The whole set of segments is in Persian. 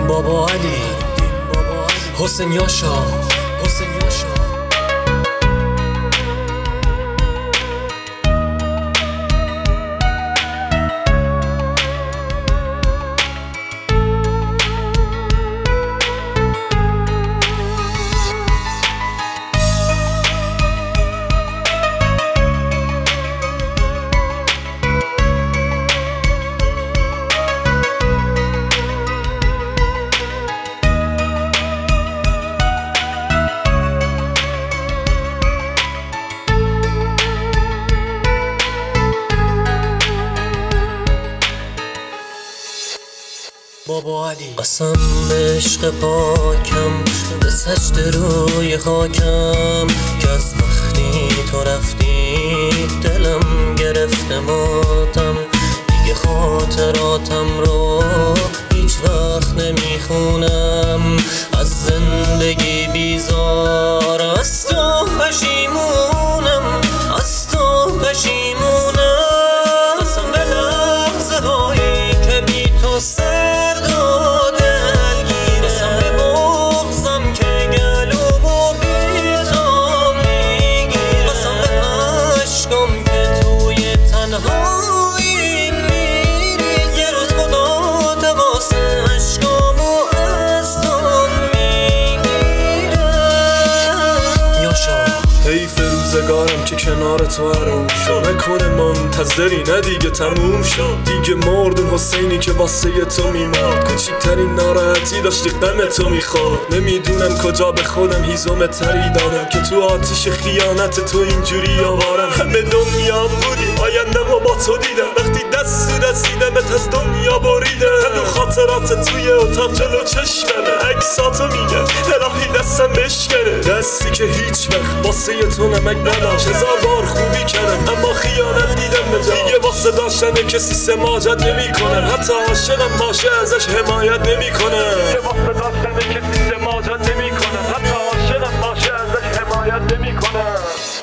بابا علی، حسین یاشا. بابا علی، قسم به عشق پاکم، به سجده روی خاکم، که از وقتی تو رفتی دلم گرفته ماتم. دیگه خاطراتم رو هیچ وقت نمیخونم، از زندگی بیزار، از تو پشیمونم، از تو پشیمونم. قسم به لحظه هایی که بی تو سرد و دلگیره، قسم به بغضم که گلومو بی تو میگیره، قسم به عشقم که توی تنهایی میریزه. یه روز خدا واسه عشقامو از تو میگیره. یاشا، حیف روزگارم که کنار تو حروم شد، نکنه منتظری نه دیگه تموم شد. دیگه مرد اون حسینی که واسه تو میمرد، کوچیکترین ناراحتی داشتی غم تو میخورد. نمیدونم کجا به خودم هیزم تری دادم که تو آتیش خیانت تو اینجوری آوارم. همه دنیا بودی، آینده با تو دیدم، وقتی دست تو دستیدمت از دنیا بریدم. هنو خاطرات توی اتاق جلو چشممه، عکساتو میگم الهی دستم بشکنه. دستی که هیچ وقت واسه تو نمک نداشت، هزار بار خوبی کردم اما خیانت دیدم به جا. دیگه واسه داشتن کسی سماجت نمی کنم، حتی عاشقم باشه ازش حمایت نمی کنم. دیگه واسه داشتن کسی سماجت نمی کنم، حتی عاشقم باشه ازش حمایت نمی کنم.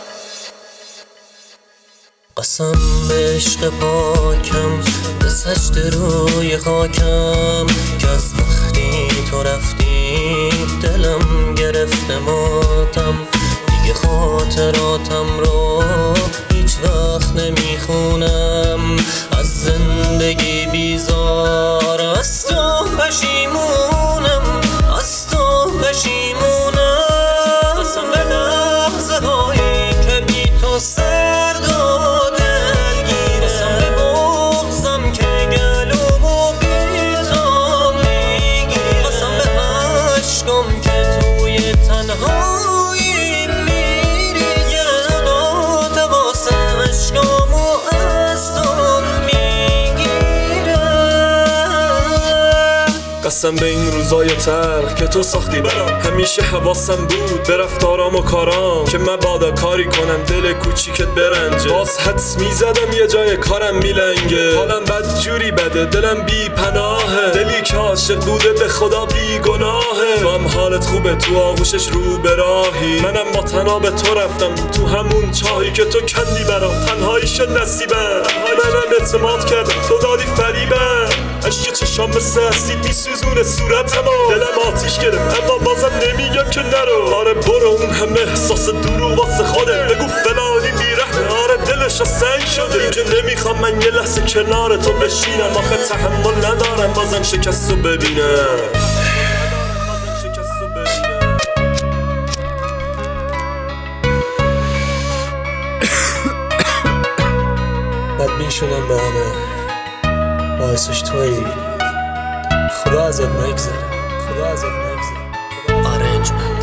قسم به عشق پاکم، به سجده روی خاکم، که از وقتی تو رفتی دلم گرفته ماتم. دیگه خاطراتم رو هیچ وقت نمیخونم، از زندگی بیزار، از تو پشیمونم، از تو پشیمونم. قسم به لحظه هایی که بی تو سرد و دلگیره، قسم به بغضم که گلومو بی تو میگیره، قسم به عشقم که توی تنهایی میریزه. یه روز خدا واسه عشقامو از تو میگیره. قسم به این روزای تلخ که تو ساختی برام، همیشه حواسم بود به رفتارام و کارام، که مبادا کاری کنم دل کوچیکت برنجه. باز حدس میزدم یه جای کارم میلنگه، حالم بد جوری بده، دلم بی پناهه. دلی که عاشق بوده به خدا بی گناهه. تو هم حالت خوبه، تو آغوشش رو به راهی، منم با تناب تو رفتم تو همون چاهی که تو کندی برام. تنهایی شد نصیبم، منم اعتماد کردم تو دادی فریبم. عشق چشام مثل اسید میسوزونه صورتمو، دلم آتیش گرفت اما بازم نمیگم که نرو. آره برو، اون همه احساس دروغ واسه خوده، بگو فلانی بیرحمه، آره دلش سنگ شده. این که نمیخوام من یه لحظه کنار تو بشینم، آخه تحمل ندارم بازم شکست رو ببینم. بدبین شدم به همه، باعثش تویی. خدا ازت نگذره، خدا ازت نگذره. آرنجمن